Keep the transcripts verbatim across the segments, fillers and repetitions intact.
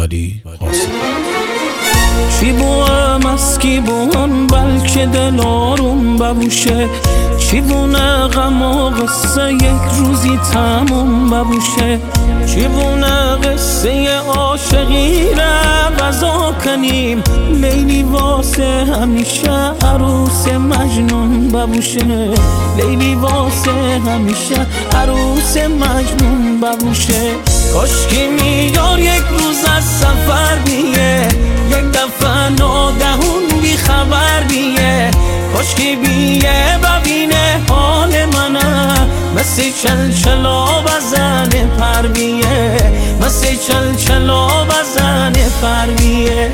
ولی قاسم. چی بوام از کی بوام بلکه دل آروم ببوشه، چی بونه غم و قصه یک روزی تموم ببوشه، چی بونه قصه عاشقی را غذا کنیم، لیلی واسه همیشه عروس مجنون ببوشه، لیلی واسه همیشه عروس مجنون ببوشه. کاشکی میار یک روز از سفر بیه، یک دفعه ناگهون بی خبر بیه، کاشکی بیه ببینه حال منه، مثل چلچلا بزنه پر بیه، مثل چلچلا بزنه پر بیه.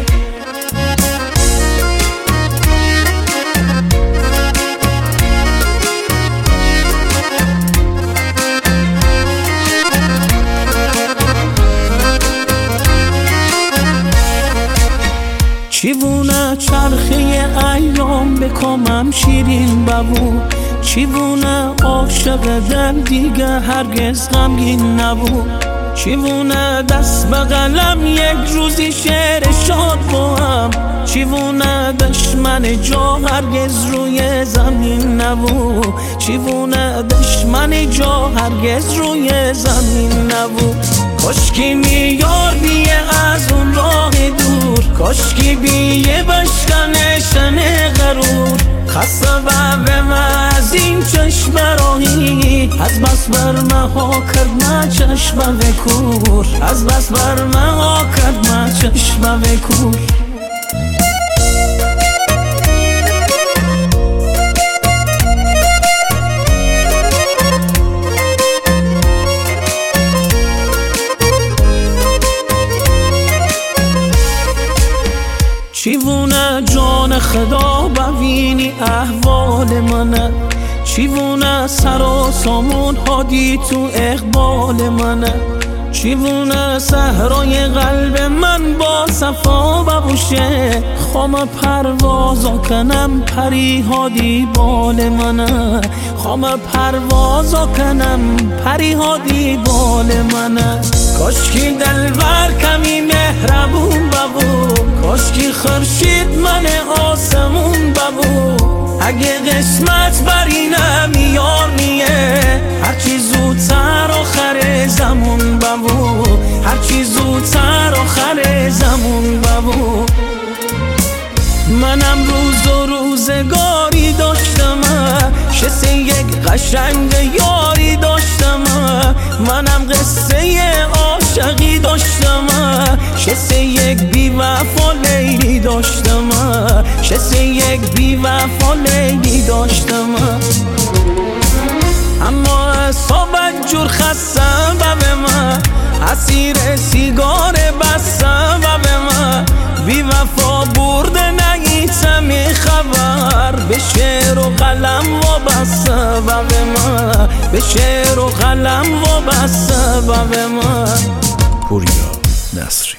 چیوونه چرخه ایام بکامم شیرین ببو، چیوونه عاشق دل دیگه هرگز غمگین نبو، چیوونه دست به قلم یک روزی شعر شاد بوام، چیوونه دشمن جا هرگز روی زمین نبو، چیوونه دشمن جا هرگز روی زمین نبو. کاشکی میار بیه از اون راه دور، کاشکی بیه بشکنه شن غرور، خسته به من از این چشم راهی، از بس بر مها کرد من چشم به کور، از بس بر مها کرد من چشم به کور. چیوونه جان خدا ببینی احوال منه، چیوونه سر و سامون هادی تو اقبال منه، چیوونه صحرای قلب من با صفا ببوشه، خام پروازا کنم پری هادی بال منه، خام پروازا کنم پری هادی بال منه. کاشکی دلبر کمی مهربون ببو، کاشکی خورشید من آسمون ببو، اگه قسمت بر اینم یار نیه، هرچی زودتر آخر زمون ببو، هرچی زودتر آخر زمون ببو. منم روز و روزگاری داشتم، شسه یک قشنگ یاری داشتم، منم قصه عاشقی داشتم، شسه یک بی وفا لیلی داشتم، شسه یک بی وفا لیلی داشتم. اما اصابت جور خستم و به من، اسیر سیگار بستم و به من، بی وفا برده نگیتم خبر، به شعر و قلم وابسته و به من، به شعر و قلم وابسته و به من. پوریا نصر.